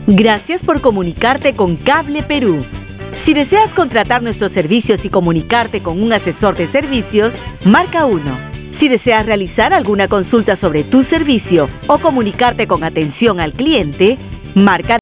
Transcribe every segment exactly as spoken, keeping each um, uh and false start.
Gracias por comunicarte con Cable Perú. Si deseas contratar nuestros servicios y comunicarte con un asesor de servicios, marca uno. Si deseas realizar alguna consulta sobre tu servicio o comunicarte con atención al cliente, marca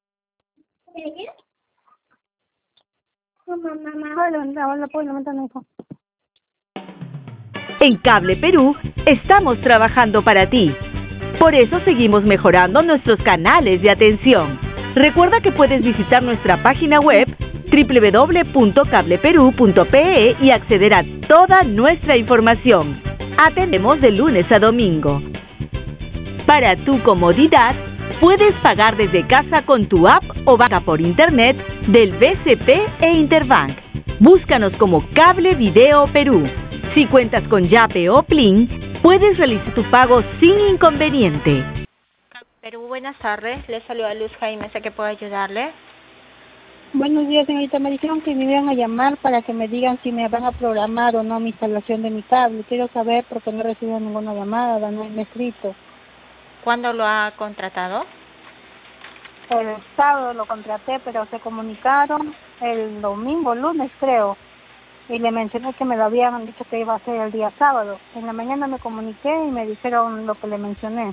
En Cable Perú estamos trabajando para ti. Por eso seguimos mejorando nuestros canales de atención. Recuerda que puedes visitar nuestra página web doble u doble u doble u punto cable perú punto pe e y acceder a toda nuestra información. Atendemos de lunes a domingo. Para tu comodidad, puedes pagar desde casa con tu app o banca por internet del B C P e Interbank. Búscanos como Cable Video Perú. Si cuentas con Yape o Plin, puedes realizar tu pago sin inconveniente. Perú, buenas tardes. Le saluda Luz Jaime, sé que puedo ayudarle. Buenos días, señorita. Me dijeron que me iban a llamar para que me digan si me van a programar o no mi instalación de mi cable. Quiero saber porque no he recibido ninguna llamada, no me he escrito. ¿Cuándo lo ha contratado? El sábado lo contraté, pero se comunicaron el domingo, lunes creo. Y le mencioné que me lo habían dicho que iba a ser el día sábado. En la mañana me comuniqué y me dijeron lo que le mencioné.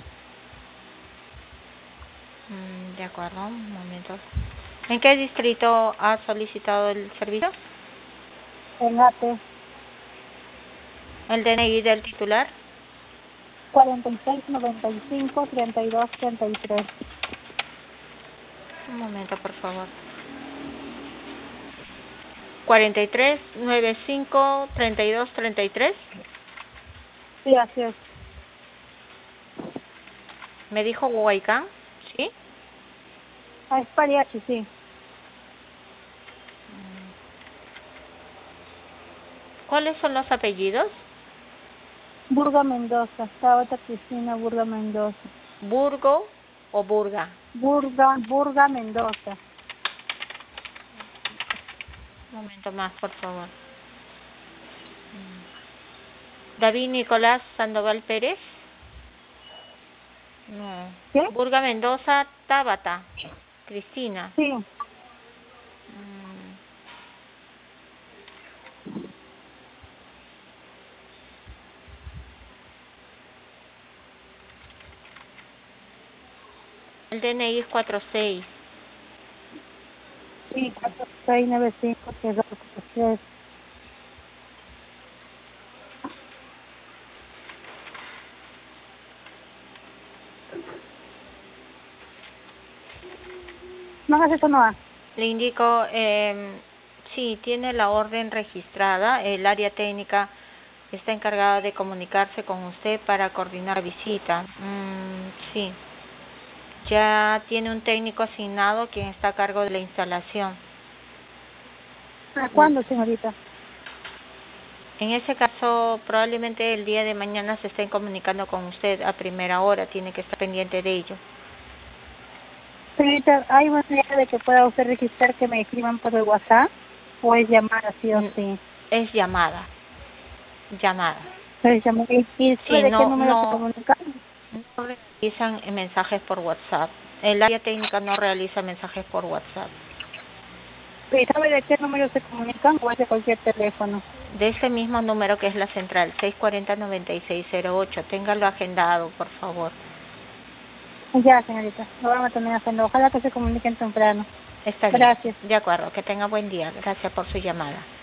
Mm, de acuerdo, un momento. ¿En qué distrito ha solicitado el servicio? En A T. ¿El D N I del titular? cuarenta y seis, noventa y cinco, treinta y dos, treinta y tres. Un momento, por favor. cuarenta y tres, noventa y cinco, treinta y dos, treinta y tres. Sí, así es. Me dijo Huaycán, ¿sí? Ah, es Pariachi, sí. ¿Cuáles son los apellidos? Burga Mendoza, Tabata Cristina Burga Mendoza. ¿Burgo o Burga? Burga, Burga Mendoza. Un momento más, por favor. David Nicolás Sandoval Pérez. No. ¿Qué? Burga Mendoza, Tabata Cristina. Sí. El D N I es cuatro seis. Sí, cuatro seis nueve cinco tres dos tres. No hagas eso, no va. Le indico, eh, sí, tiene la orden registrada. El área técnica está encargada de comunicarse con usted para coordinar visita. Mm, sí. Ya tiene un técnico asignado quien está a cargo de la instalación. ¿Para cuándo, señorita? En ese caso, probablemente el día de mañana se estén comunicando con usted a primera hora. Tiene que estar pendiente de ello. Señorita, ¿hay manera de que pueda usted registrar que me escriban por el WhatsApp? ¿O es llamada sí o sí? Es llamada. Llamada. ¿Es llamada? ¿Y Sí, de no, qué número no, se comunican? no realizan mensajes por WhatsApp. El área técnica no realiza mensajes por WhatsApp. ¿Y sabe de qué número se comunican o es de cualquier teléfono? De ese mismo número que es la central, seis cuatro cero, nueve seis cero ocho. Téngalo agendado, por favor. Ya, señorita, lo vamos a tener agendado. Ojalá que se comuniquen temprano. Está bien. Gracias. De acuerdo, que tenga buen día. Gracias por su llamada.